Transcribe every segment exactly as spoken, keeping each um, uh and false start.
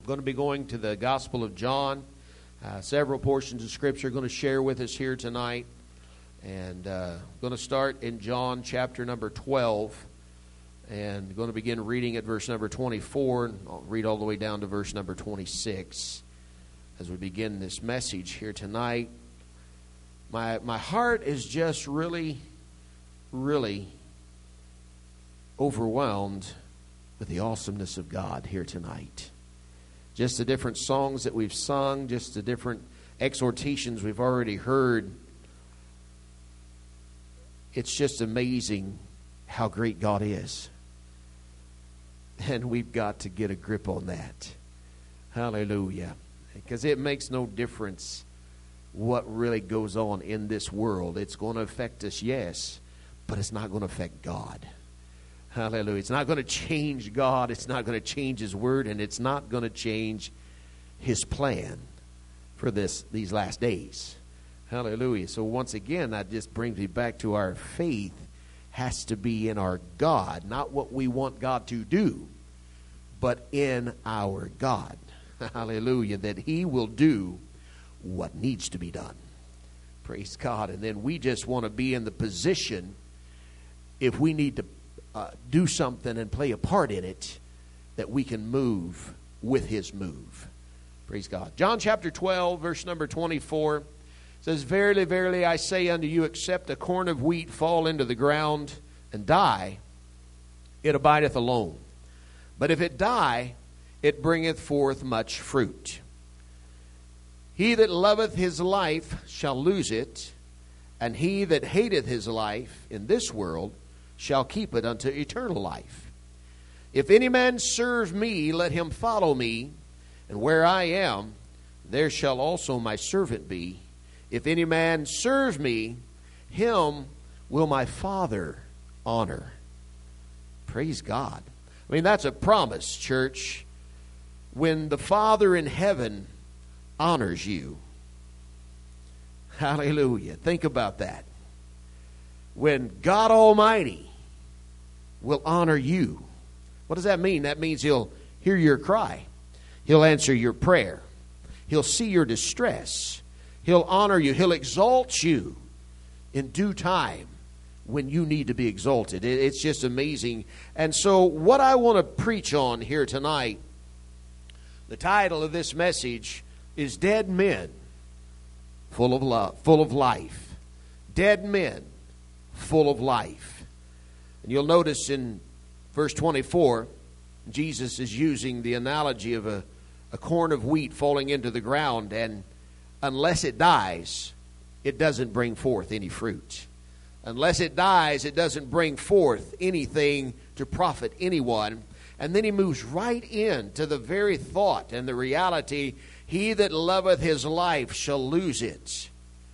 going to be going to the Gospel of John. Uh, several portions of Scripture going to share with us here tonight. And uh, going to start in John chapter number twelve. And going to begin reading at verse number twenty-four. And I'll read all the way down to verse number twenty-six as we begin this message here tonight. My, my heart is just really, really overwhelmed with the awesomeness of God here tonight. Just the different songs that we've sung, just the different exhortations we've already heard. It's just amazing how great God is. And we've got to get a grip on that. Hallelujah. Because it makes no difference what really goes on in this world. It's going to affect us, yes, but it's not going to affect God. Hallelujah. It's not going to change God. It's not going to change His Word, and it's not going to change His plan for this these last days. Hallelujah. So once again, that just brings me back to our faith has to be in our God, not what we want God to do, but in our God. Hallelujah. That He will do what needs to be done. Praise God. And then we just want to be in the position, if we need to uh, do something and play a part in it, that we can move with His move. Praise God. John chapter twelve, verse number twenty-four says, Verily, verily, I say unto you, except a corn of wheat fall into the ground and die, it abideth alone. But if it die, it bringeth forth much fruit. He that loveth his life shall lose it, and he that hateth his life in this world shall keep it unto eternal life. If any man serve me, let him follow me, and where I am, there shall also my servant be. If any man serve me, him will my Father honor. Praise God. I mean, that's a promise, church. When the Father in heaven honors you. Hallelujah. Think about that. When God Almighty will honor you. What does that mean? That means He'll hear your cry. He'll answer your prayer. He'll see your distress. He'll honor you. He'll exalt you in due time when you need to be exalted. It's just amazing. And so what I want to preach on here tonight, the title of this message is Dead Men Full of Love, Full of Life. Dead Men Full of Life. And you'll notice in verse twenty-four, Jesus is using the analogy of a, a corn of wheat falling into the ground, and unless it dies, it doesn't bring forth any fruit. Unless it dies, it doesn't bring forth anything to profit anyone. And then he moves right into the very thought and the reality, he that loveth his life shall lose it.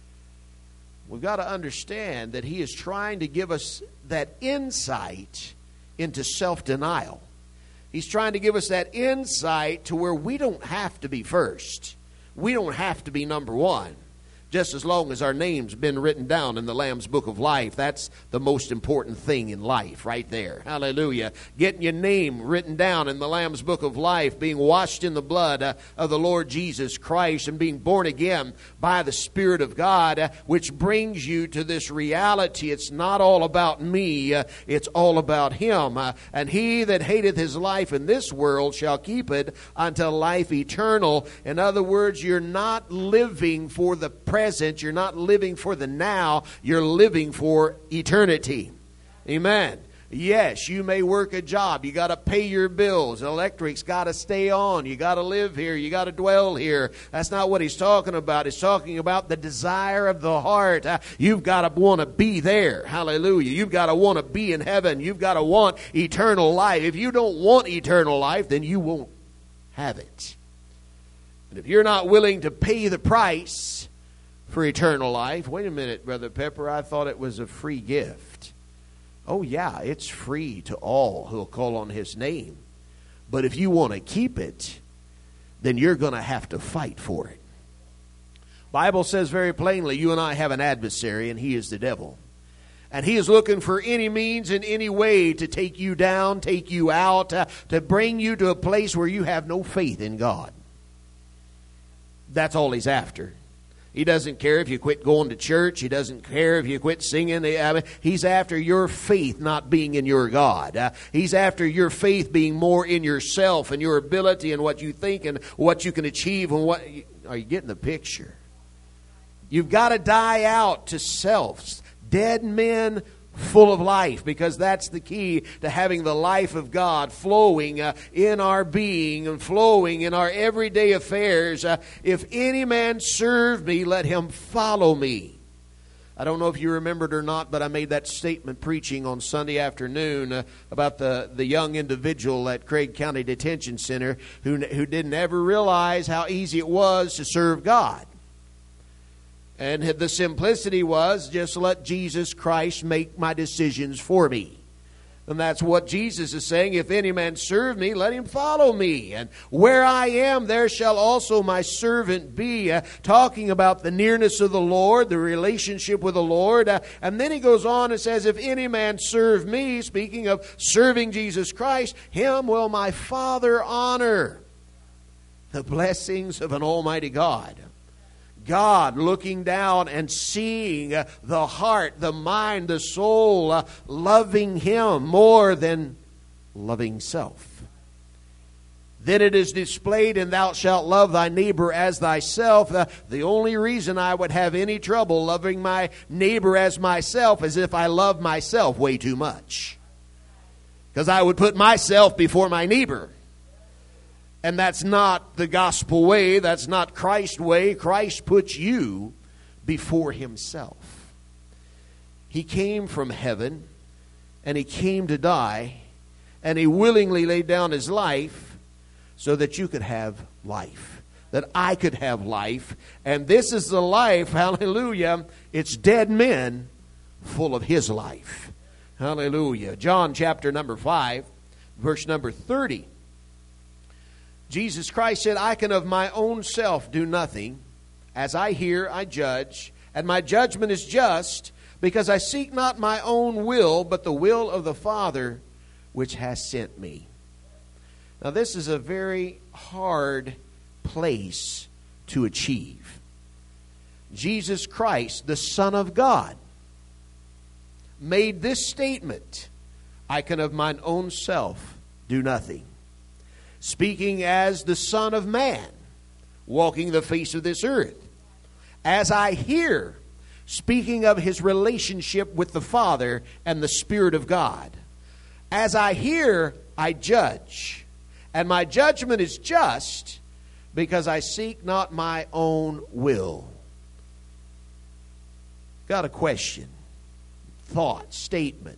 We've got to understand that he is trying to give us that insight into self-denial. He's trying to give us that insight to where we don't have to be first. We don't have to be number one. Just as long as our name's been written down in the Lamb's Book of Life, that's the most important thing in life right there. Hallelujah. Getting your name written down in the Lamb's Book of Life, being washed in the blood uh, of the Lord Jesus Christ, and being born again by the Spirit of God, uh, which brings you to this reality. It's not all about me. Uh, it's all about Him. Uh, and he that hateth his life in this world shall keep it unto life eternal. In other words, you're not living for the present. You're not living for the now. You're living for eternity. Amen. Yes, you may work a job. You got to pay your bills. Electric's got to stay on. You got to live here. You got to dwell here. That's not what he's talking about. He's talking about the desire of the heart. Uh, you've got to want to be there. Hallelujah. You've got to want to be in heaven. You've got to want eternal life. If you don't want eternal life, then you won't have it. And if you're not willing to pay the price for eternal life, wait a minute, Brother Pepper, I thought it was a free gift. Oh yeah, it's free to all who'll call on His name. But if you want to keep it, then you're going to have to fight for it. Bible says very plainly, you and I have an adversary, and he is the devil. And he is looking for any means and any way to take you down, take you out, uh, to bring you to a place where you have no faith in God. That's all he's after. He doesn't care if you quit going to church. He doesn't care if you quit singing. I mean, he's after your faith not being in your God. Uh, he's after your faith being more in yourself and your ability and what you think and what you can achieve. And what are you getting the picture? You've got to die out to self. Dead men full of life, because that's the key to having the life of God flowing uh, in our being and flowing in our everyday affairs. Uh, if any man serve me, let him follow me. I don't know if you remembered or not, but I made that statement preaching on Sunday afternoon uh, about the, the young individual at Craig County Detention Center who, who didn't ever realize how easy it was to serve God. And the simplicity was, just let Jesus Christ make my decisions for me. And that's what Jesus is saying. If any man serve me, let him follow me. And where I am, there shall also my servant be. Uh, talking about the nearness of the Lord, the relationship with the Lord. Uh, and then he goes on and says, if any man serve me, speaking of serving Jesus Christ, him will my Father honor. The blessings of an almighty God. God looking down and seeing uh, the heart, the mind, the soul, uh, loving him more than loving self. Then it is displayed in thou shalt love thy neighbor as thyself. Uh, the only reason I would have any trouble loving my neighbor as myself is if I love myself way too much. Because I would put myself before my neighbor. And that's not the gospel way. That's not Christ's way. Christ puts you before himself. He came from heaven, and he came to die, and he willingly laid down his life so that you could have life, that I could have life. And this is the life, hallelujah, it's dead men full of his life. Hallelujah. John chapter number five, verse number thirty. Jesus Christ said, I can of my own self do nothing. As I hear, I judge, and my judgment is just, because I seek not my own will, but the will of the Father which has sent me. Now, this is a very hard place to achieve. Jesus Christ, the Son of God, made this statement, I can of mine own self do nothing. Speaking as the Son of Man, walking the face of this earth. As I hear, speaking of his relationship with the Father and the Spirit of God. As I hear, I judge. And my judgment is just, because I seek not my own will. Got a question, thought, statement.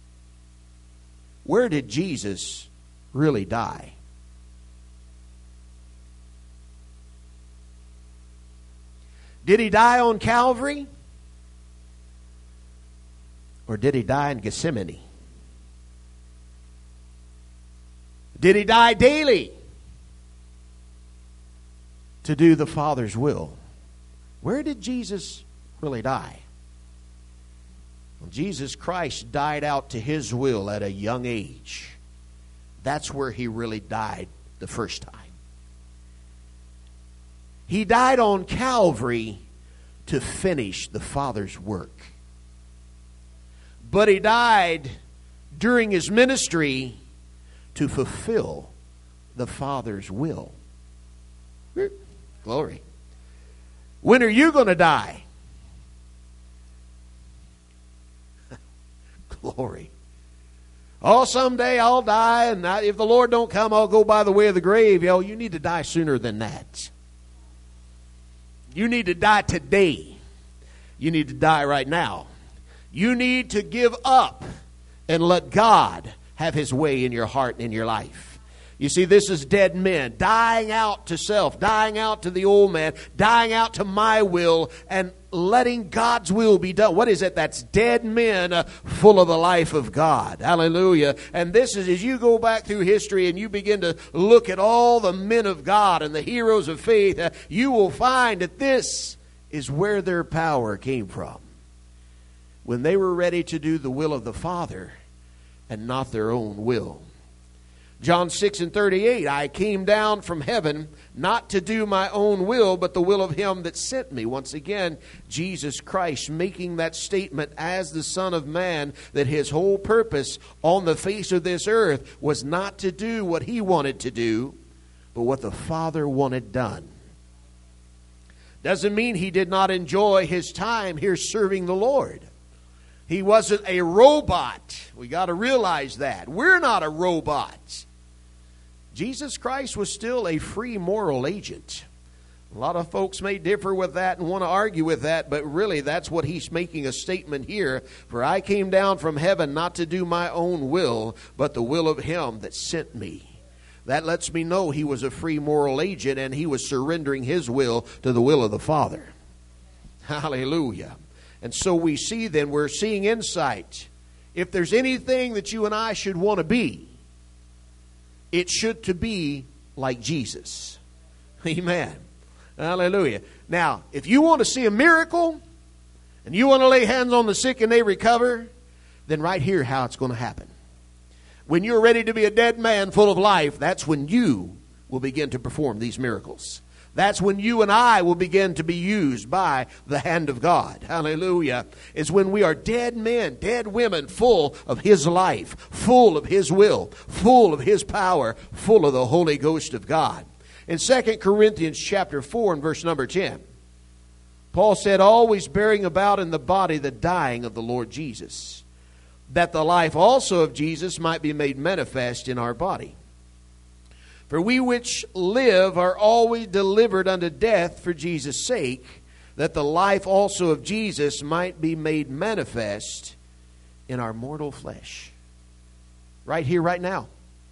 Where did Jesus really die? Did he die on Calvary? Or did he die in Gethsemane? Did he die daily to do the Father's will? Where did Jesus really die? Well, Jesus Christ died out to his will at a young age. That's where he really died the first time. He died on Calvary to finish the Father's work. But he died during his ministry to fulfill the Father's will. Glory. When are you going to die? Glory. Oh, someday I'll die, and I, if the Lord don't come, I'll go by the way of the grave. Yo, you need to die sooner than that. You need to die today. You need to die right now. You need to give up and let God have his way in your heart and in your life. You see, this is dead men dying out to self, dying out to the old man, dying out to my will, and letting God's will be done. What is it? That's dead men uh, full of the life of God. Hallelujah. And this is, as you go back through history and you begin to look at all the men of God and the heroes of faith, uh, you will find that this is where their power came from. when they were ready to do the will of the Father and not their own will. John six and thirty-eight, I came down from heaven not to do my own will, but the will of him that sent me. Once again, Jesus Christ making that statement as the Son of Man, that his whole purpose on the face of this earth was not to do what he wanted to do, but what the Father wanted done. Doesn't mean he did not enjoy his time here serving the Lord. He wasn't a robot. We got to realize that. We're not a robot. Jesus Christ was still a free moral agent. A lot of folks may differ with that and want to argue with that, but really that's what he's making a statement here. For I came down from heaven not to do my own will, but the will of him that sent me. That lets me know he was a free moral agent and he was surrendering his will to the will of the Father. Hallelujah. And so we see then, we're seeing insight. If there's anything that you and I should want to be, it should to be like Jesus. Amen. Hallelujah. Now, if you want to see a miracle, and you want to lay hands on the sick and they recover, then right here how it's going to happen. When you're ready to be a dead man full of life, that's when you will begin to perform these miracles. That's when you and I will begin to be used by the hand of God. Hallelujah. It's when we are dead men, dead women, full of his life, full of his will, full of his power, full of the Holy Ghost of God. In Second Corinthians chapter four and verse number ten, Paul said, always bearing about in the body the dying of the Lord Jesus, that the life also of Jesus might be made manifest in our body. For we which live are always delivered unto death for Jesus' sake, that the life also of Jesus might be made manifest in our mortal flesh. Right here, right now.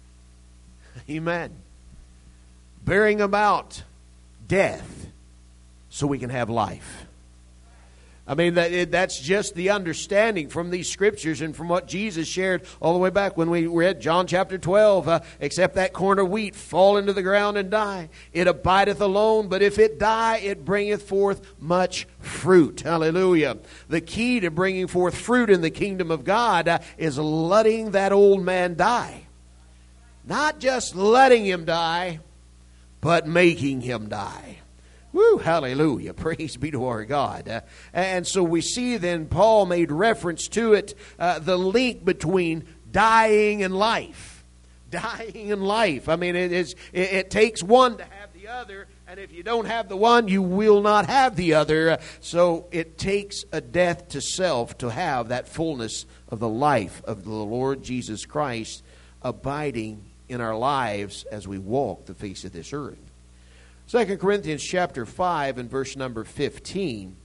Amen. Bearing about death so we can have life. I mean, that it, that's just the understanding from these scriptures and from what Jesus shared all the way back when we read John chapter twelve. Uh, Except that corn of wheat fall into the ground and die. It abideth alone, but if it die, it bringeth forth much fruit. Hallelujah. The key to bringing forth fruit in the kingdom of God uh, is letting that old man die. Not just letting him die, but making him die. Woo, hallelujah. Praise be to our God. Uh, and so we see then Paul made reference to it, uh, the link between dying and life. Dying and life. I mean, it, is, it, it takes one to have the other, and if you don't have the one, you will not have the other. Uh, so it takes a death to self to have that fullness of the life of the Lord Jesus Christ abiding in our lives as we walk the face of this earth. Second Corinthians chapter five and verse number fifteen.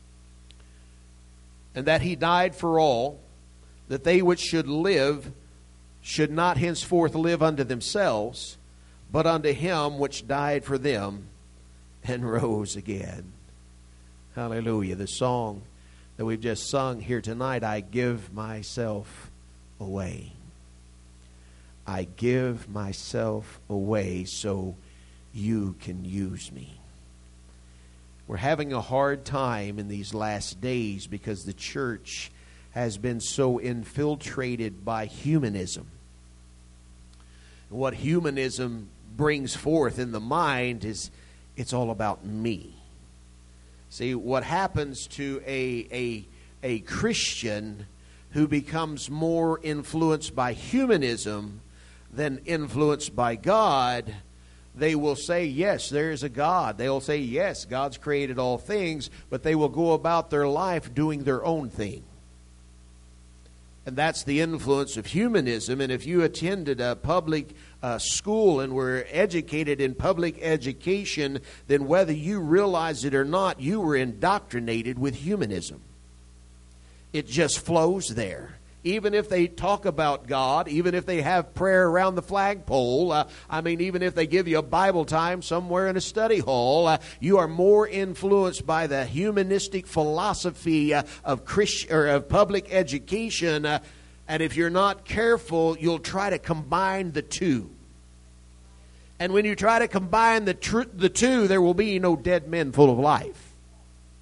And that he died for all, that they which should live should not henceforth live unto themselves, but unto him which died for them and rose again. Hallelujah. The song that we've just sung here tonight, I give myself away. I give myself away so you can use me. We're having a hard time in these last days because the church has been so infiltrated by humanism. What humanism brings forth in the mind is it's all about me. See, what happens to a, a, a Christian who becomes more influenced by humanism than influenced by God, they will say, yes, there is a God. They'll say, yes, God's created all things, but they will go about their life doing their own thing. And that's the influence of humanism. And if you attended a public uh, school and were educated in public education, then whether you realize it or not, you were indoctrinated with humanism. It just flows there. Even if they talk about God, even if they have prayer around the flagpole, uh, I mean, even if they give you a Bible time somewhere in a study hall, uh, you are more influenced by the humanistic philosophy uh, of Christ, or of public education. Uh, and if you're not careful, you'll try to combine the two. And when you try to combine the tr- the two, there will be no dead men full of life.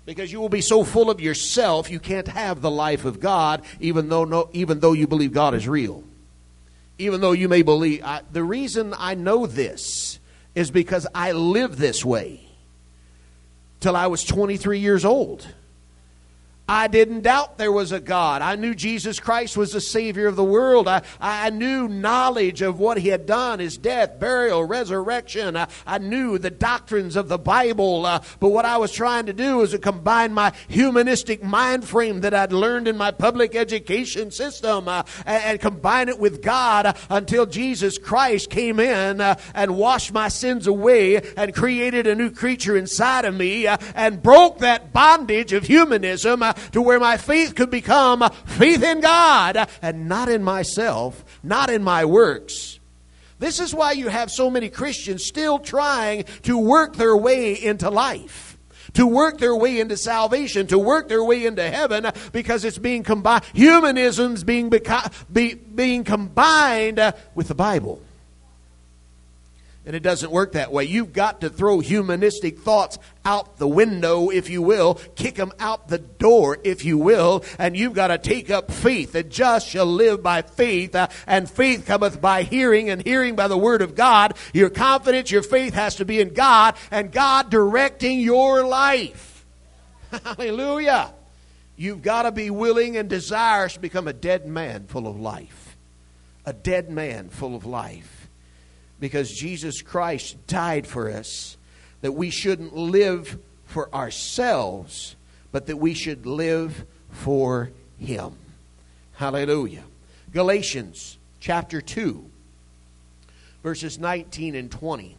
Because you will be so full of yourself, you can't have the life of God, even though no, even though you believe God is real. Even though you may believe. I, the reason I know this is because I lived this way till I was twenty-three years old. I didn't doubt there was a God. I knew Jesus Christ was the Savior of the world. I, I knew knowledge of what He had done, His death, burial, resurrection. I, I knew the doctrines of the Bible. Uh, but what I was trying to do was to combine my humanistic mind frame that I'd learned in my public education system uh, and, and combine it with God uh, until Jesus Christ came in uh, and washed my sins away and created a new creature inside of me uh, and broke that bondage of humanism uh, to where my faith could become faith in God and not in myself, not in my works. This is why you have so many Christians still trying to work their way into life, to work their way into salvation, to work their way into heaven, because it's being combined. Humanism's being, beco- be, being combined with the Bible. And it doesn't work that way. You've got to throw humanistic thoughts out the window, if you will. Kick them out the door, if you will. And you've got to take up faith. The just shall live by faith. Uh, and faith cometh by hearing, and hearing by the word of God. Your confidence, your faith has to be in God, and God directing your life. Hallelujah. You've got to be willing and desirous to become a dead man full of life. A dead man full of life. Because Jesus Christ died for us, that we shouldn't live for ourselves, but that we should live for Him. Hallelujah. Galatians chapter two, verses nineteen and twenty.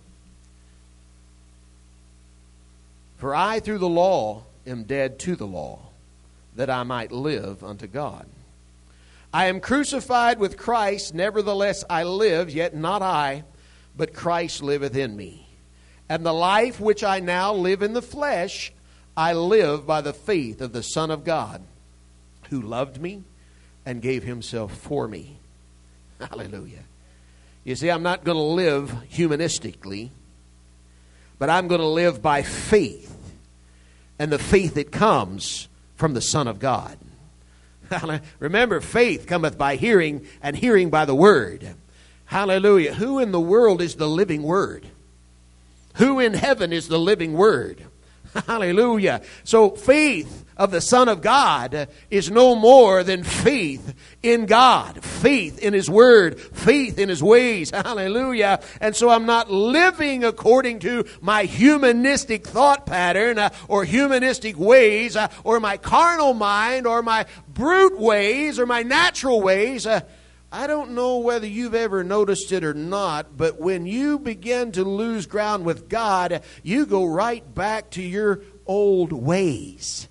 For I through the law am dead to the law, that I might live unto God. I am crucified with Christ, nevertheless I live, yet not I, but Christ liveth in me. And the life which I now live in the flesh, I live by the faith of the Son of God, who loved me and gave Himself for me. Hallelujah. You see, I'm not going to live humanistically, but I'm going to live by faith, and the faith that comes from the Son of God. Remember, faith cometh by hearing, and hearing by the Word. Hallelujah. Who in the world is the living Word? Who in heaven is the living Word? Hallelujah. So faith of the Son of God is no more than faith in God. Faith in His Word. Faith in His ways. Hallelujah. And so I'm not living according to my humanistic thought pattern uh, or humanistic ways uh, or my carnal mind or my brute ways or my natural ways. Uh, I don't know whether you've ever noticed it or not, but when you begin to lose ground with God, you go right back to your old ways.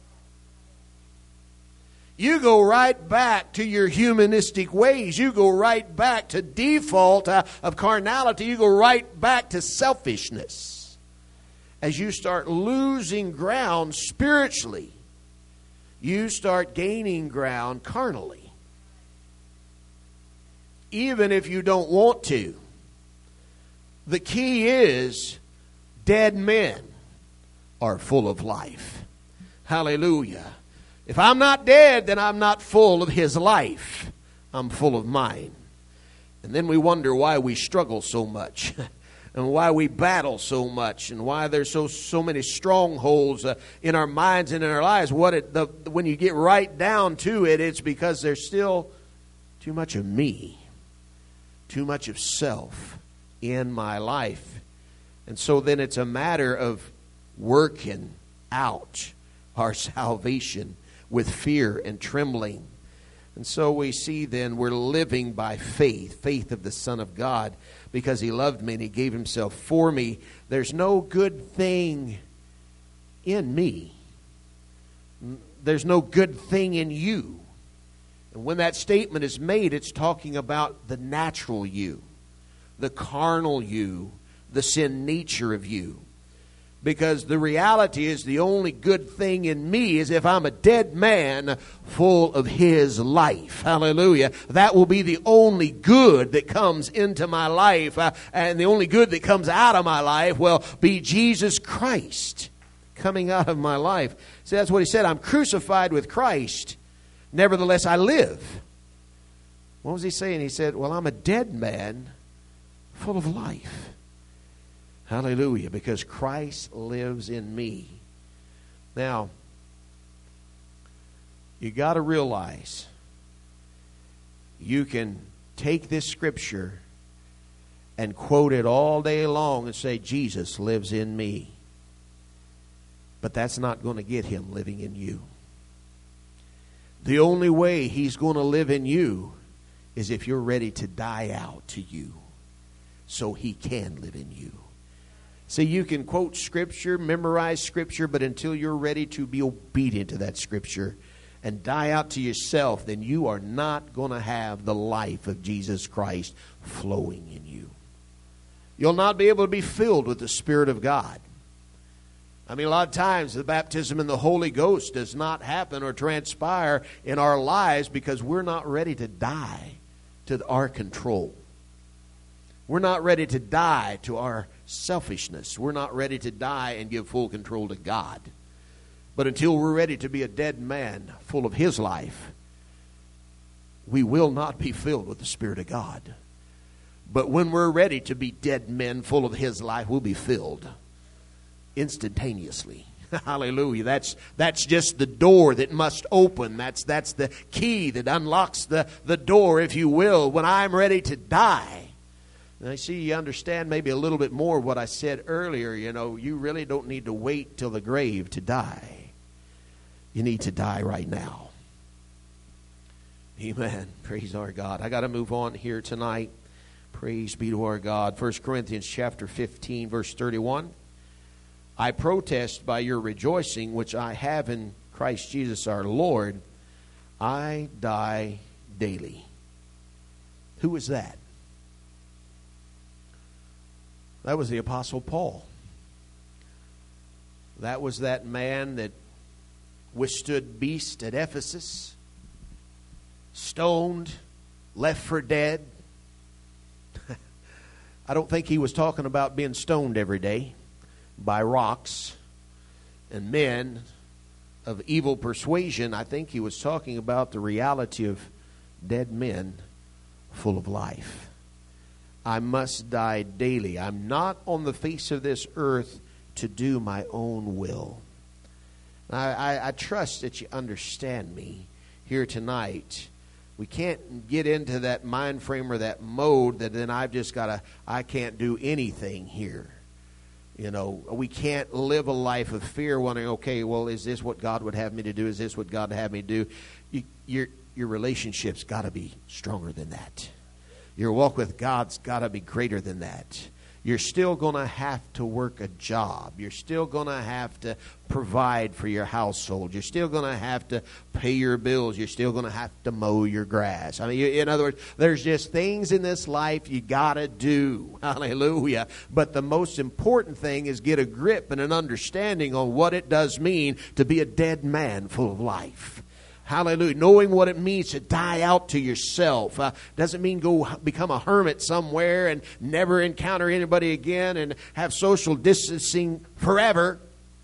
You go right back to your humanistic ways. You go right back to default uh, of carnality. You go right back to selfishness. As you start losing ground spiritually, you start gaining ground carnally. Even if you don't want to. The key is dead men are full of life. Hallelujah. If I'm not dead, then I'm not full of His life. I'm full of mine. And then we wonder why we struggle so much. And why we battle so much. And why there's so so many strongholds uh, in our minds and in our lives. What it, the, when you get right down to it, it's because there's still too much of me. Too much of self in my life. And so then it's a matter of working out our salvation with fear and trembling. And so we see then we're living by faith, faith of the Son of God, because He loved me and He gave Himself for me. There's no good thing in me. There's no good thing in you. And when that statement is made, it's talking about the natural you, the carnal you, the sin nature of you. Because the reality is the only good thing in me is if I'm a dead man full of His life. Hallelujah. That will be the only good that comes into my life. Uh, and the only good that comes out of my life will be Jesus Christ coming out of my life. See, that's what he said. I'm crucified with Christ. Nevertheless, I live. What was he saying? He said, well, I'm a dead man full of life. Hallelujah. Because Christ lives in me. Now, you got to realize you can take this scripture and quote it all day long and say, Jesus lives in me. But that's not going to get him living in you. The only way he's going to live in you is if you're ready to die out to you so he can live in you. See, you can quote Scripture, memorize Scripture, but until you're ready to be obedient to that Scripture and die out to yourself, then you are not going to have the life of Jesus Christ flowing in you. You'll not be able to be filled with the Spirit of God. I mean, a lot of times the baptism in the Holy Ghost does not happen or transpire in our lives because we're not ready to die to our control. We're not ready to die to our selfishness. We're not ready to die and give full control to God. But until we're ready to be a dead man full of his life, we will not be filled with the Spirit of God. But when we're ready to be dead men full of his life, we'll be filled instantaneously. Hallelujah. That's that's just the door that must open. That's that's the key that unlocks the, the door, if you will, when I'm ready to die. And I see you understand maybe a little bit more of what I said earlier. You know, you really don't need to wait till the grave to die. You need to die right now. Amen. Praise our God. I got to move on here tonight. Praise be to our God. First Corinthians chapter fifteen, verse thirty-one. I protest by your rejoicing, which I have in Christ Jesus our Lord, I die daily. Who is that? That was the Apostle Paul. That was that man that withstood beast at Ephesus, stoned, left for dead. I don't think he was talking about being stoned every day by rocks and men of evil persuasion. I think he was talking about the reality of dead men full of life. I must die daily. I'm not on the face of this earth to do my own will. I, I, I trust that you understand me here tonight. We can't get into that mind frame or that mode that then I've just got to, I can't do anything here. You know, we can't live a life of fear wondering, okay, well, is this what God would have me to do? Is this what God would have me to do? You, your, your relationship's got to be stronger than that. Your walk with God's got to be greater than that. You're still going to have to work a job. You're still going to have to provide for your household. You're still going to have to pay your bills. You're still going to have to mow your grass. I mean, in other words, there's just things in this life you got to do. Hallelujah. But the most important thing is get a grip and an understanding on what it does mean to be a dead man full of life. Hallelujah. Knowing what it means to die out to yourself. Uh, doesn't mean go become a hermit somewhere and never encounter anybody again and have social distancing forever.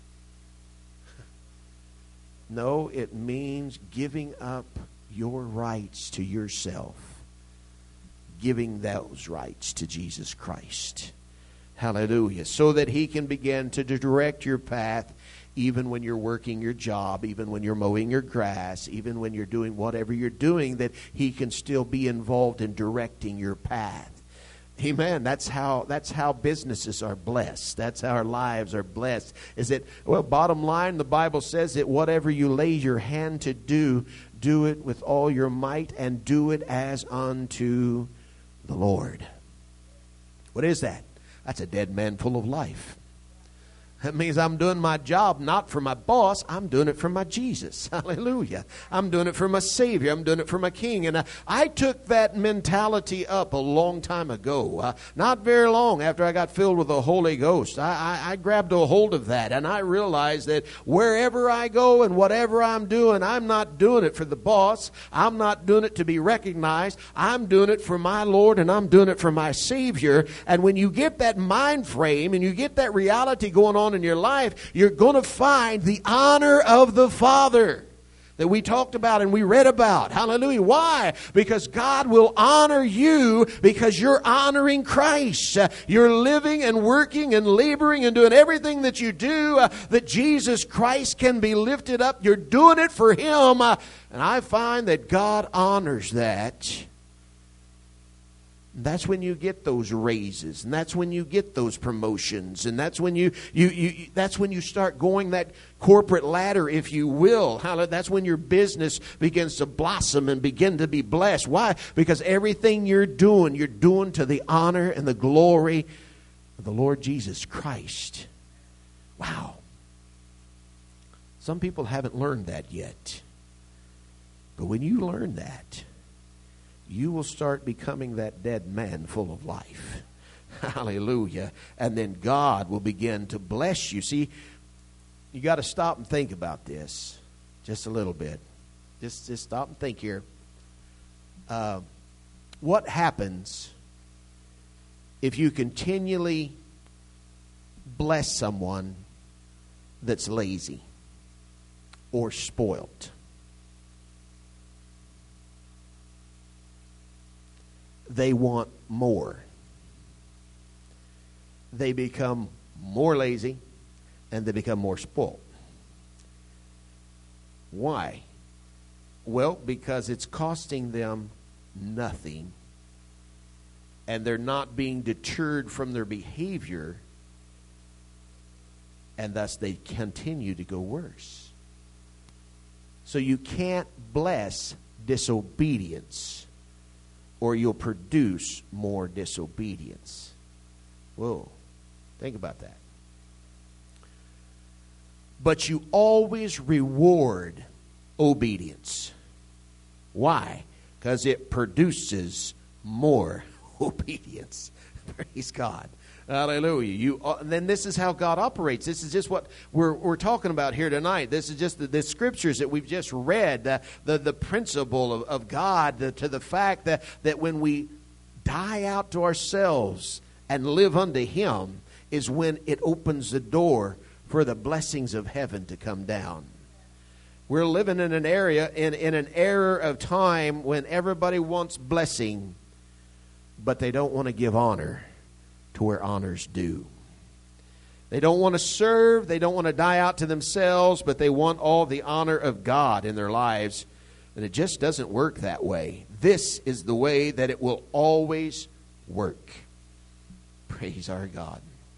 No, it means giving up your rights to yourself. Giving those rights to Jesus Christ. Hallelujah. So that he can begin to direct your path. Even when you're working your job, even when you're mowing your grass, even when you're doing whatever you're doing, that he can still be involved in directing your path. Amen. That's how that's how businesses are blessed. That's how our lives are blessed. Is it, well, bottom line, the Bible says that whatever you lay your hand to do, do it with all your might and do it as unto the Lord. What is that? That's a dead man full of life. That means I'm doing my job not for my boss. I'm doing it for my Jesus. Hallelujah. I'm doing it for my Savior. I'm doing it for my King. And I, I took that mentality up a long time ago. Uh, not very long after I got filled with the Holy Ghost. I, I, I grabbed a hold of that. And I realized that wherever I go and whatever I'm doing, I'm not doing it for the boss. I'm not doing it to be recognized. I'm doing it for my Lord and I'm doing it for my Savior. And when you get that mind frame and you get that reality going on on in your life, you're going to find the honor of the Father that we talked about and we read about. Hallelujah. Why? Because God will honor you because you're honoring Christ. Uh, you're living and working and laboring and doing everything that you do uh, that Jesus Christ can be lifted up. You're doing it for Him. Uh, and I find that God honors that. That's when you get those raises, and that's when you get those promotions, and that's when you, you, you that's when you start going that corporate ladder, if you will. That's when your business begins to blossom and begin to be blessed. Why? Because everything you're doing, you're doing to the honor and the glory of the Lord Jesus Christ. Wow. Some people haven't learned that yet. But when you learn that, you will start becoming that dead man full of life. Hallelujah. And then God will begin to bless you. See, you got to stop and think about this just a little bit. Just, just stop and think here. Uh, what happens if you continually bless someone that's lazy or spoiled? They want more. They become more lazy and they become more spoiled. Why? Well, because it's costing them nothing and they're not being deterred from their behavior, and thus they continue to go worse. So you can't bless disobedience, or you'll produce more disobedience. Whoa, think about that. But you always reward obedience. Why? Because it produces more obedience. Praise God. Hallelujah. You, uh, then this is how God operates. This is just what we're we're talking about here tonight. This is just the, the scriptures that we've just read, the the, the principle of, of God, the, to the fact that, that when we die out to ourselves and live unto Him is when it opens the door for the blessings of heaven to come down. We're living in an area, in, in an era of time when everybody wants blessing, but they don't want to give honor to where honor's due. They don't want to serve. They don't want to die out to themselves, but they want all the honor of God in their lives. And it just doesn't work that way. This is the way that it will always work. Praise our God.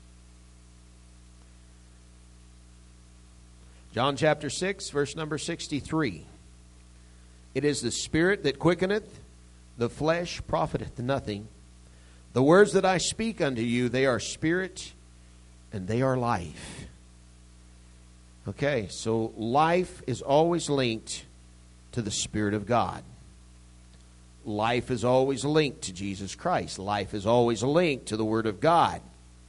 John chapter six, verse number sixty-three. It is the Spirit that quickeneth, the flesh profiteth nothing. The words that I speak unto you, they are spirit and they are life. Okay, so life is always linked to the Spirit of God. Life is always linked to Jesus Christ. Life is always linked to the Word of God.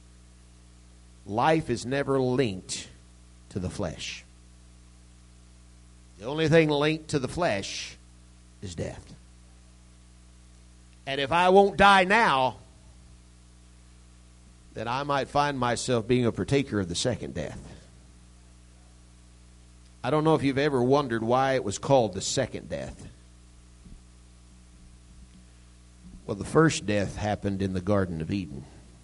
Life is never linked to the flesh. The only thing linked to the flesh is death. And if I won't die now, then I might find myself being a partaker of the second death. I don't know if you've ever wondered why it was called the second death. Well, the first death happened in the Garden of Eden.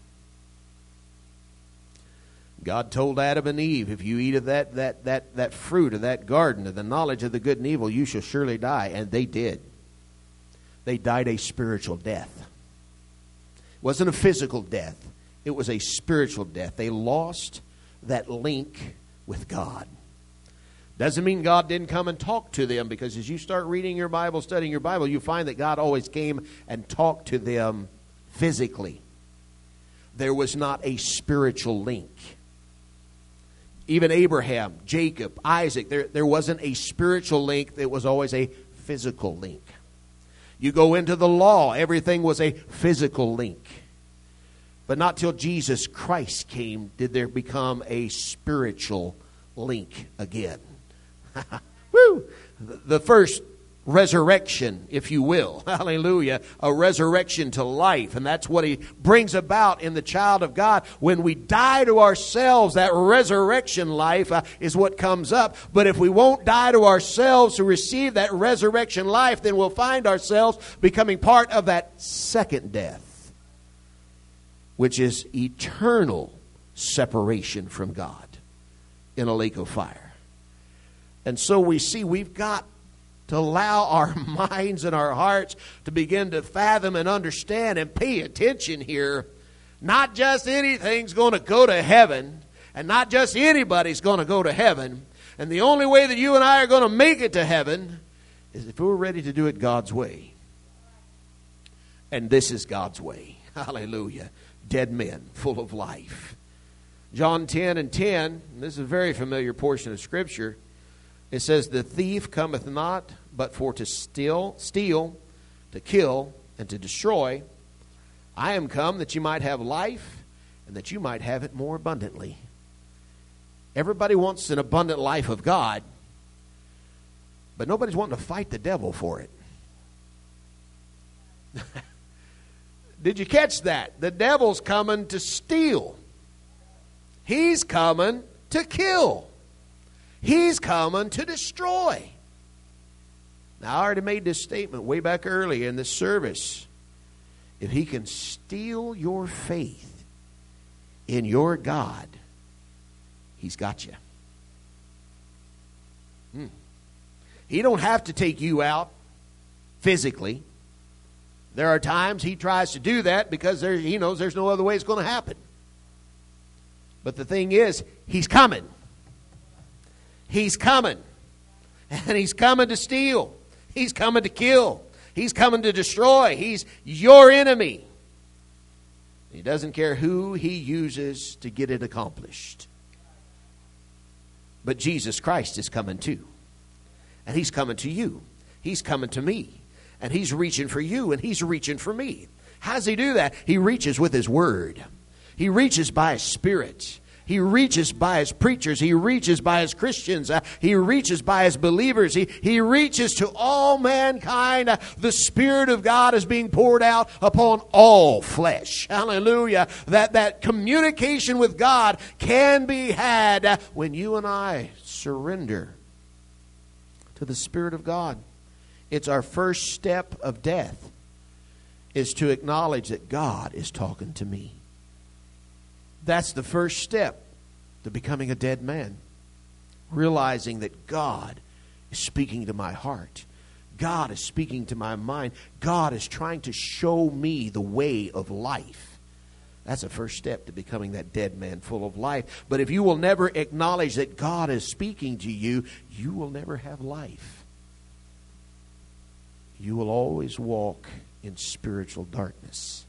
God told Adam and Eve, if you eat of that, that, that, that fruit of that garden, of the knowledge of the good and evil, you shall surely die. And they did. They died a spiritual death. It wasn't a physical death. It was a spiritual death. They lost that link with God. Doesn't mean God didn't come and talk to them, because as you start reading your Bible, studying your Bible, you find that God always came and talked to them physically. There was not a spiritual link. Even Abraham, Jacob, Isaac, there, there wasn't a spiritual link. There was always a physical link. You go into the law, everything was a physical link. But not till Jesus Christ came did there become a spiritual link again. Woo! The first resurrection, if you will. Hallelujah. A resurrection to life. And that's what he brings about in the child of God. When we die to ourselves, that resurrection life uh, is what comes up. But if we won't die to ourselves to receive that resurrection life, then we'll find ourselves becoming part of that second death, which is eternal separation from God in a lake of fire. And so we see we've got to allow our minds and our hearts to begin to fathom and understand and pay attention here. Not just anything's going to go to heaven, and not just anybody's going to go to heaven. And the only way that you and I are going to make it to heaven is if we're ready to do it God's way. And this is God's way. Hallelujah. Dead men full of life. John ten and ten, this is a very familiar portion of Scripture. It says, the thief cometh not, but for to steal, steal, to kill, and to destroy. I am come that you might have life, and that you might have it more abundantly. Everybody wants an abundant life of God, but nobody's wanting to fight the devil for it. Did you catch that? The devil's coming to steal. He's coming to kill. He's coming to destroy. Now, I already made this statement way back early in this service. If he can steal your faith in your God, he's got you. Hmm. He don't have to take you out physically. There are times he tries to do that because there, he knows there's no other way it's going to happen. But the thing is, he's coming. He's coming. And he's coming to steal. He's coming to kill. He's coming to destroy. He's your enemy. He doesn't care who he uses to get it accomplished. But Jesus Christ is coming too. And he's coming to you. He's coming to me. And he's reaching for you, and he's reaching for me. How does he do that? He reaches with his word. He reaches by his Spirit. He reaches by his preachers. He reaches by his Christians. Uh, he reaches by his believers. He, he reaches to all mankind. Uh, the Spirit of God is being poured out upon all flesh. Hallelujah. That, that communication with God can be had uh, when you and I surrender to the Spirit of God. It's our first step of death, is to acknowledge that God is talking to me. That's the first step to becoming a dead man. Realizing that God is speaking to my heart. God is speaking to my mind. God is trying to show me the way of life. That's the first step to becoming that dead man full of life. But if you will never acknowledge that God is speaking to you, you will never have life. You will always walk in spiritual darkness.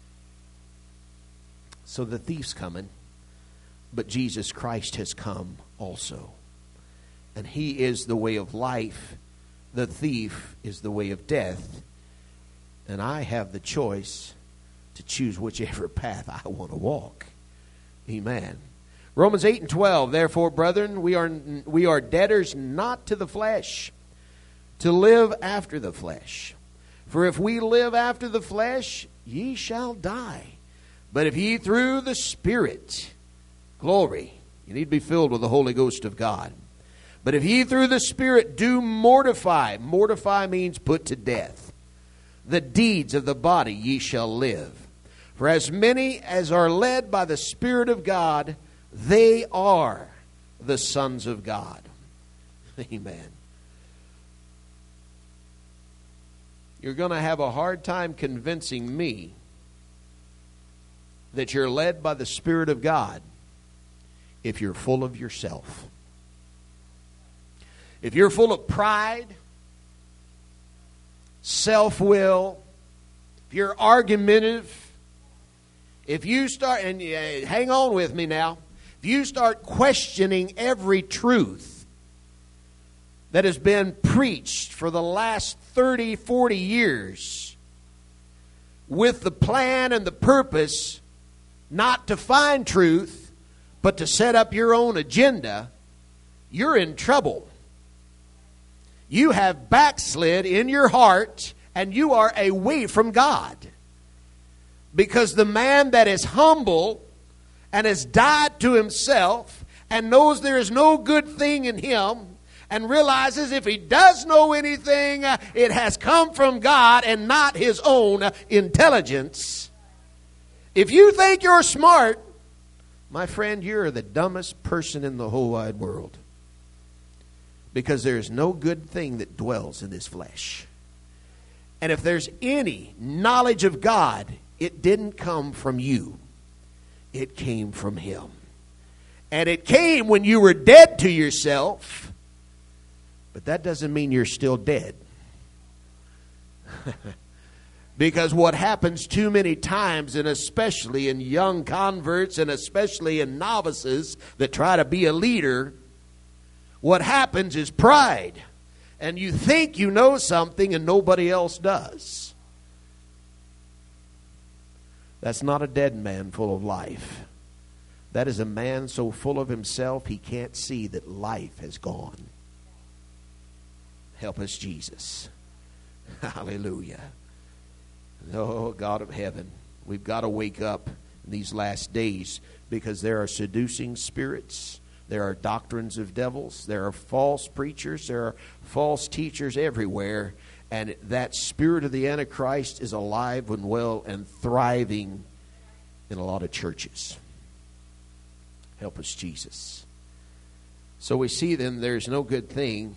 So the thief's coming, but Jesus Christ has come also. And he is the way of life. The thief is the way of death. And I have the choice to choose whichever path I want to walk. Amen. Romans eight and twelve, therefore, brethren, we are, we are debtors not to the flesh, to live after the flesh. For if we live after the flesh, ye shall die. But if ye through the Spirit, glory, you need to be filled with the Holy Ghost of God. But if ye through the Spirit do mortify, mortify means put to death, the deeds of the body, ye shall live. For as many as are led by the Spirit of God, they are the sons of God. Amen. You're going to have a hard time convincing me that you're led by the Spirit of God if you're full of yourself. If you're full of pride, self-will, if you're argumentative, if you start, and uh, hang on with me now, if you start questioning every truth that has been preached for the last thirty, forty years with the plan and the purpose not to find truth, but to set up your own agenda, you're in trouble. You have backslid in your heart, and you are away from God. Because the man that is humble and has died to himself and knows there is no good thing in him, and realizes if he does know anything, uh, it has come from God and not his own uh, intelligence. If you think you're smart, my friend, you're the dumbest person in the whole wide world. Because there's no good thing that dwells in this flesh. And if there's any knowledge of God, it didn't come from you. It came from him. And it came when you were dead to yourself. But that doesn't mean you're still dead. Because what happens too many times, and especially in young converts and especially in novices that try to be a leader, what happens is pride. And you think you know something and nobody else does. That's not a dead man full of life. That is a man so full of himself he can't see that life has gone. Help us, Jesus. Hallelujah. Oh, God of heaven, we've got to wake up in these last days, because there are seducing spirits. There are doctrines of devils. There are false preachers. There are false teachers everywhere. And that spirit of the Antichrist is alive and well and thriving in a lot of churches. Help us, Jesus. So we see then there's no good thing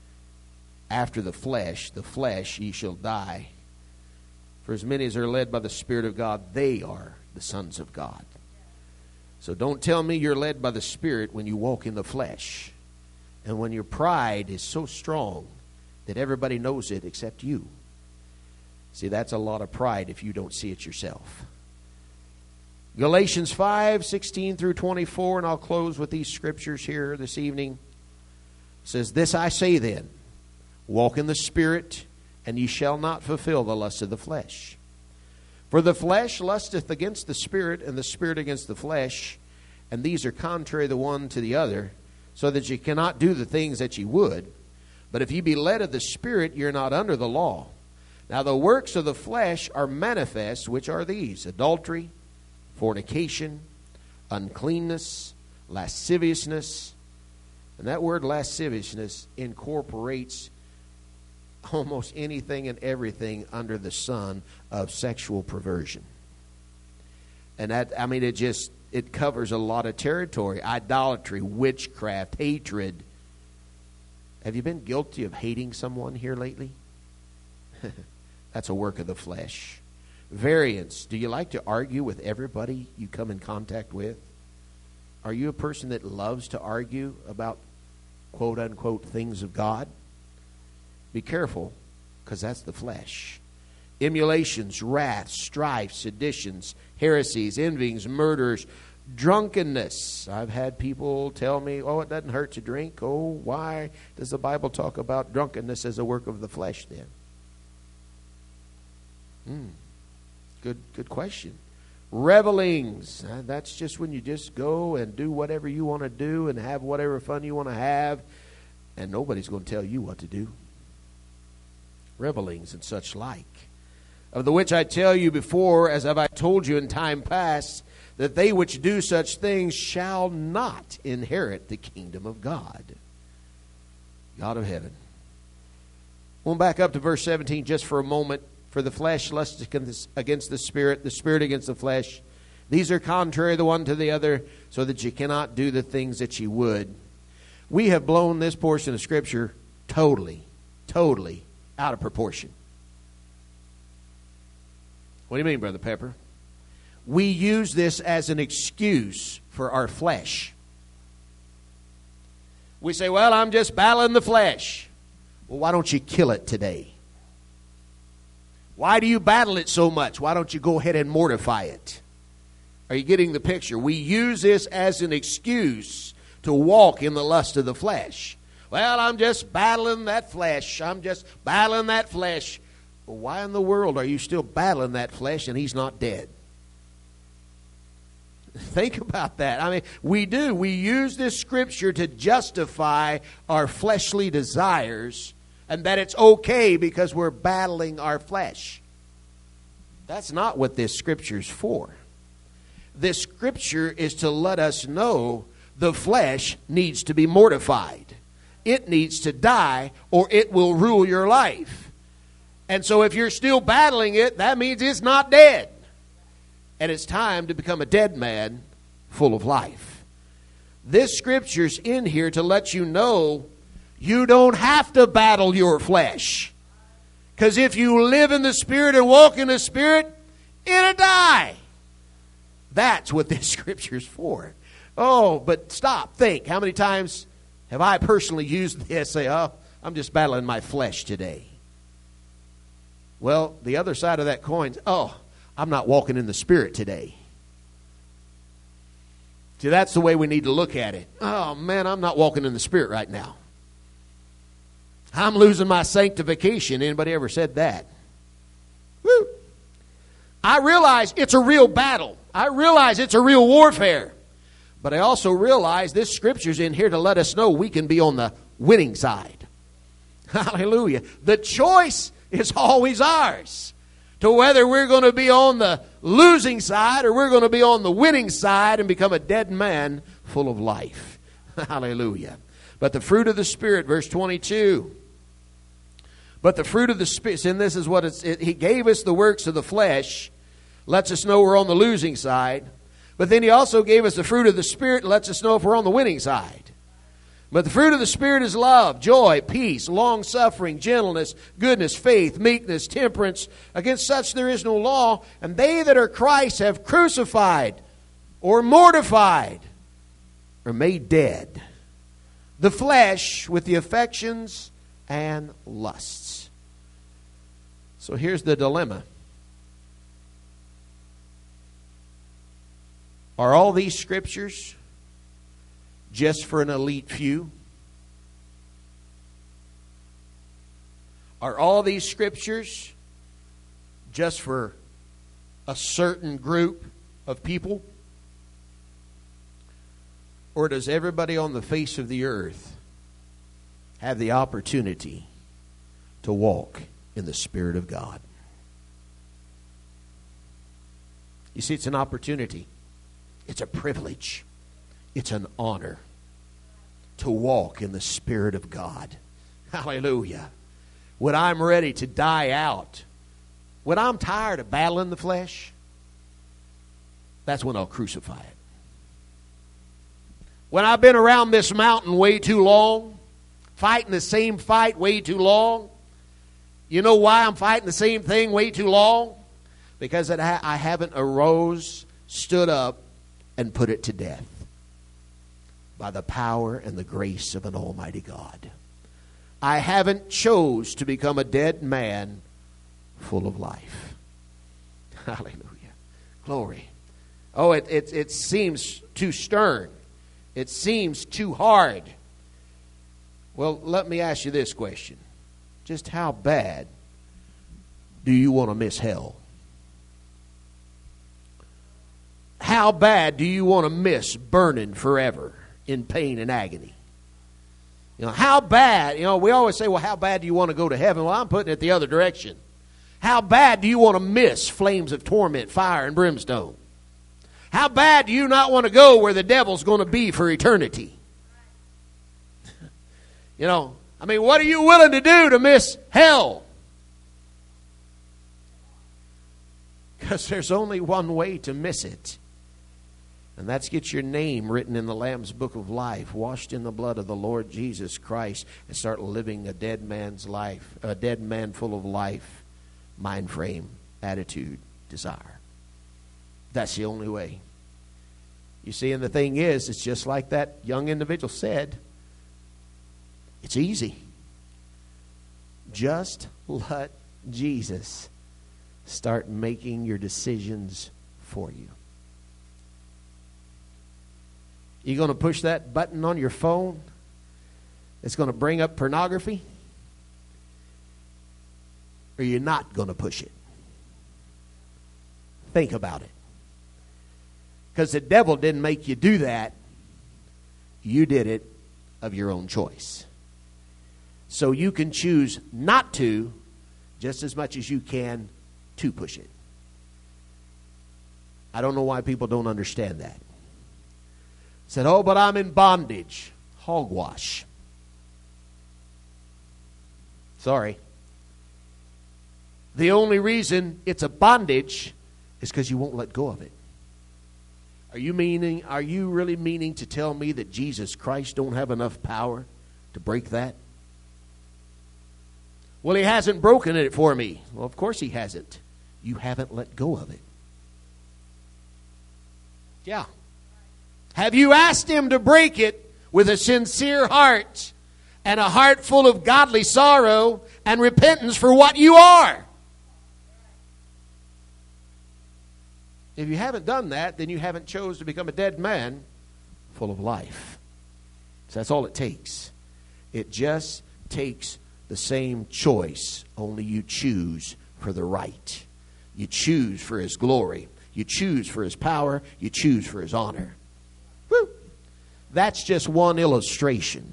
after the flesh. The flesh ye shall die. For as many as are led by the Spirit of God, they are the sons of God. So don't tell me you're led by the Spirit when you walk in the flesh. And when your pride is so strong that everybody knows it except you. See, that's a lot of pride if you don't see it yourself. Galatians five, sixteen through twenty-four, and I'll close with these scriptures here this evening. It says, "This I say then, walk in the Spirit, and ye shall not fulfill the lust of the flesh. For the flesh lusteth against the Spirit, and the Spirit against the flesh, and these are contrary the one to the other, so that ye cannot do the things that ye would. But if ye be led of the Spirit, ye are not under the law. Now the works of the flesh are manifest, which are these: adultery, fornication, uncleanness, lasciviousness." And that word lasciviousness incorporates almost anything and everything under the sun of sexual perversion. And that, I mean, it just, it covers a lot of territory. Idolatry, witchcraft, hatred. Have you been guilty of hating someone here lately? That's a work of the flesh. Variance. Do you like to argue with everybody you come in contact with? Are you a person that loves to argue about quote unquote things of God? Be careful, because that's the flesh. Emulations, wrath, strife, seditions, heresies, envyings, murders, drunkenness. I've had people tell me, oh, it doesn't hurt to drink. Oh, why does the Bible talk about drunkenness as a work of the flesh then? Hmm. Good, good question. Revelings. Uh, that's just when you just go and do whatever you want to do and have whatever fun you want to have, and nobody's going to tell you what to do. Revelings and such like. Of the which I tell you before, as have I told you in time past, that they which do such things shall not inherit the kingdom of God. God of heaven. We'll back up to verse seventeen just for a moment. For the flesh lusts against the Spirit, the Spirit against the flesh. These are contrary the one to the other, so that you cannot do the things that you would. We have blown this portion of Scripture totally, totally out of proportion. What do you mean, Brother Pepper? We use this as an excuse for our flesh. We say, well, I'm just battling the flesh. Well, why don't you kill it today? Why do you battle it so much? Why don't you go ahead and mortify it? Are you getting the picture? We use this as an excuse to walk in the lust of the flesh. Well, I'm just battling that flesh. I'm just battling that flesh. Well, why in the world are you still battling that flesh and he's not dead? Think about that. I mean, we do. We use this scripture to justify our fleshly desires and that it's okay because we're battling our flesh. That's not what this scripture's for. This scripture is to let us know the flesh needs to be mortified. It needs to die, or it will rule your life. And so if you're still battling it, that means it's not dead. And it's time to become a dead man full of life. This scripture's in here to let you know you don't have to battle your flesh. Because if you live in the Spirit and walk in the Spirit, it'll die. That's what this scripture's for. Oh, but stop, think. How many times have I personally used this? Say, oh, I'm just battling my flesh today. Well, the other side of that coin, oh, I'm not walking in the Spirit today. See, that's the way we need to look at it. Oh, man, I'm not walking in the Spirit right now. I'm losing my sanctification. Anybody ever said that? Woo. I realize it's a real battle. I realize it's a real warfare. But I also realize this scripture's in here to let us know we can be on the winning side. Hallelujah. The choice is always ours to whether we're going to be on the losing side or we're going to be on the winning side and become a dead man full of life. Hallelujah. But the fruit of the Spirit, verse twenty-two. But the fruit of the Spirit, and this is what it's, it, He gave us the works of the flesh, lets us know we're on the losing side. But then He also gave us the fruit of the Spirit and lets us know if we're on the winning side. But the fruit of the Spirit is love, joy, peace, long-suffering, gentleness, goodness, faith, meekness, temperance. Against such there is no law. And they that are Christ have crucified or mortified or made dead the flesh with the affections and lusts. So here's the dilemma. Are all these scriptures just for an elite few? Are all these scriptures just for a certain group of people? Or does everybody on the face of the earth have the opportunity to walk in the Spirit of God? You see, it's an opportunity. It's a privilege. It's an honor to walk in the Spirit of God. Hallelujah. When I'm ready to die out, when I'm tired of battling the flesh, that's when I'll crucify it. When I've been around this mountain way too long, fighting the same fight way too long, you know why I'm fighting the same thing way too long? Because I haven't arose, stood up, and put it to death by the power and the grace of an almighty God. I haven't chose to become a dead man full of life. Hallelujah. Glory. Oh, it, it, it seems too stern. It seems too hard. Well, let me ask you this question. Just how bad do you want to miss hell? How bad do you want to miss burning forever in pain and agony? You know, how bad, you know, we always say, well, how bad do you want to go to heaven? Well, I'm putting it the other direction. How bad do you want to miss flames of torment, fire, and brimstone? How bad do you not want to go where the devil's going to be for eternity? You know, I mean, what are you willing to do to miss hell? Because there's only one way to miss it. And that's get your name written in the Lamb's Book of Life, washed in the blood of the Lord Jesus Christ, and start living a dead man's life, a dead man full of life, mind frame, attitude, desire. That's the only way. You see, and the thing is, it's just like that young individual said, it's easy. Just let Jesus start making your decisions for you. You going to push that button on your phone? It's going to bring up pornography? Or you're not going to push it? Think about it. Because the devil didn't make you do that. You did it of your own choice. So you can choose not to just as much as you can to push it. I don't know why people don't understand that. Said, oh, but I'm in bondage. Hogwash. Sorry. The only reason it's a bondage is because you won't let go of it. Are you meaning, are you really meaning to tell me that Jesus Christ don't have enough power to break that? Well, he hasn't broken it for me. Well, of course he hasn't. You haven't let go of it. Yeah. Have you asked him to break it with a sincere heart and a heart full of godly sorrow and repentance for what you are? If you haven't done that, then you haven't chose to become a dead man full of life. So that's all it takes. It just takes the same choice, only you choose for the right. You choose for his glory. You choose for his power. You choose for his honor. Woo! That's just one illustration.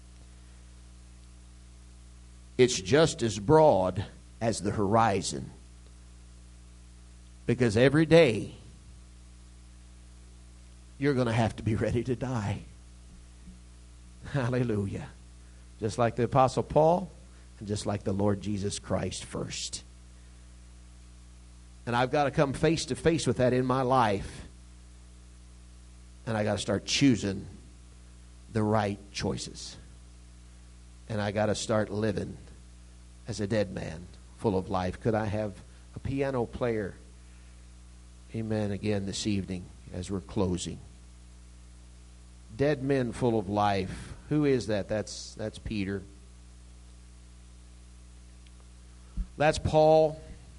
It's just as broad as the horizon. Because every day, you're going to have to be ready to die. Hallelujah. Just like the Apostle Paul, and just like the Lord Jesus Christ first. And I've got to come face to face with that in my life. And I got to start choosing the right choices. And I got to start living as a dead man, full of life. Could I have a piano player? Amen. Again this evening as we're closing. Dead men full of life. Who is that? That's that's Peter. That's Paul.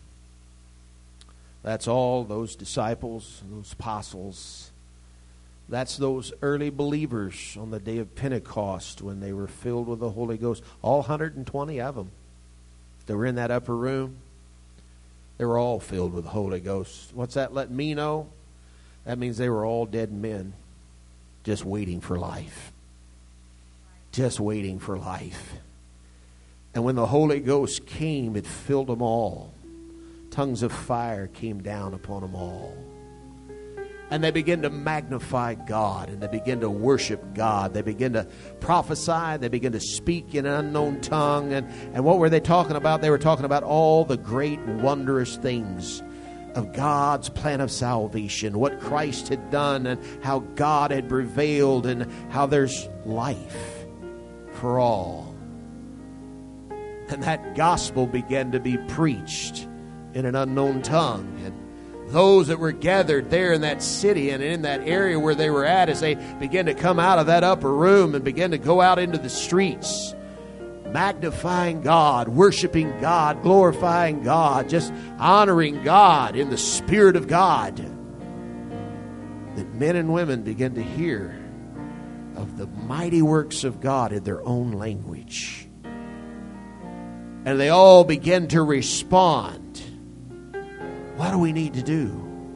That's all those disciples, those apostles. That's those early believers on the day of Pentecost when they were filled with the Holy Ghost. All one hundred twenty of them. They were in that upper room. They were all filled with the Holy Ghost. What's that let me know? That means they were all dead men just waiting for life. Just waiting for life. And when the Holy Ghost came, it filled them all. Tongues of fire came down upon them all. And they began to magnify God, and they began to worship God. They began to prophesy. They began to speak in an unknown tongue. And, and what were they talking about? They were talking about all the great, wondrous things of God's plan of salvation, what Christ had done, and how God had prevailed, and how there's life for all. And that gospel began to be preached in an unknown tongue. And those that were gathered there in that city and in that area where they were at, as they began to come out of that upper room and begin to go out into the streets, magnifying God, worshiping God, glorifying God, just honoring God in the Spirit of God, that men and women began to hear of the mighty works of God in their own language. And they all began to respond. What do we need to do?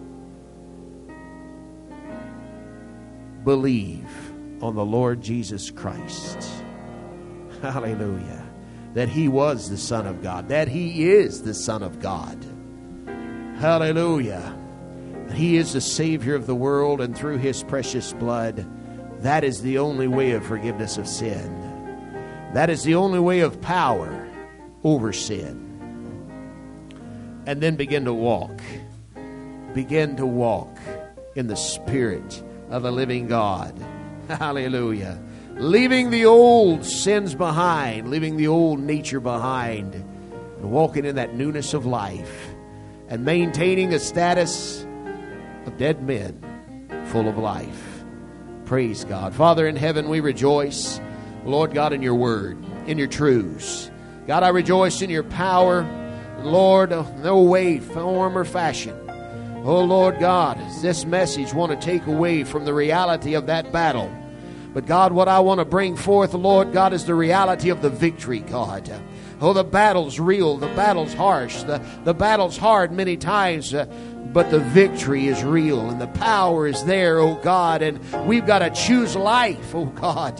Believe on the Lord Jesus Christ. Hallelujah. That He was the Son of God. That He is the Son of God. Hallelujah. He is the Savior of the world, and through His precious blood, that is the only way of forgiveness of sin. That is the only way of power over sin. And then begin to walk. Begin to walk in the Spirit of the living God. Hallelujah. Leaving the old sins behind, leaving the old nature behind, and walking in that newness of life, and maintaining a status of dead men full of life. Praise God. Father in heaven, we rejoice, Lord God, in your word, in your truths. God, I rejoice in your power. Lord, no way, form, or fashion. Oh, Lord God, this message want to take away from the reality of that battle. But God, what I want to bring forth, Lord God, is the reality of the victory, God. Oh, the battle's real. The battle's harsh. The, the battle's hard many times. Uh, but the victory is real. And the power is there, oh God. And we've got to choose life, oh God.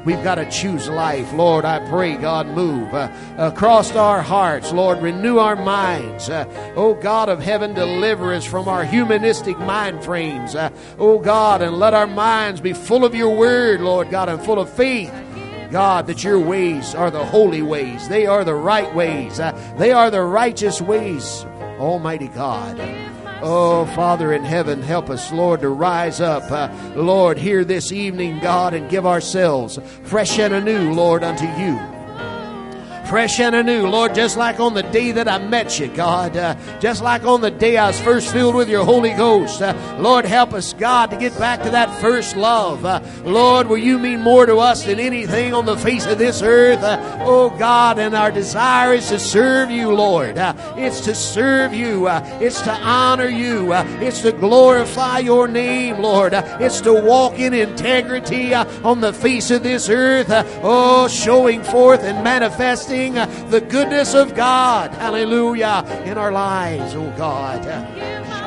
We've got to choose life. Lord, I pray, God, move uh, across our hearts. Lord, renew our minds. Uh, oh, God of heaven, deliver us from our humanistic mind frames. Uh, oh, God, and let our minds be full of your word, Lord God, and full of faith. God, that your ways are the holy ways. They are the right ways. Uh, they are the righteous ways, Almighty God. Oh, Father in heaven, help us, Lord, to rise up, uh, Lord, here this evening, God, and give ourselves fresh and anew, Lord, unto you. Fresh and anew, Lord, just like on the day that I met you, God. Uh, just like on the day I was first filled with your Holy Ghost. Uh, Lord, help us, God, to get back to that first love. Uh, Lord, will you mean more to us than anything on the face of this earth? Uh, oh, God, and our desire is to serve you, Lord. Uh, it's to serve you. Uh, it's to honor you. Uh, it's to glorify your name, Lord. Uh, it's to walk in integrity uh, on the face of this earth. Uh, oh, showing forth and manifesting the goodness of God, hallelujah, in our lives, oh God.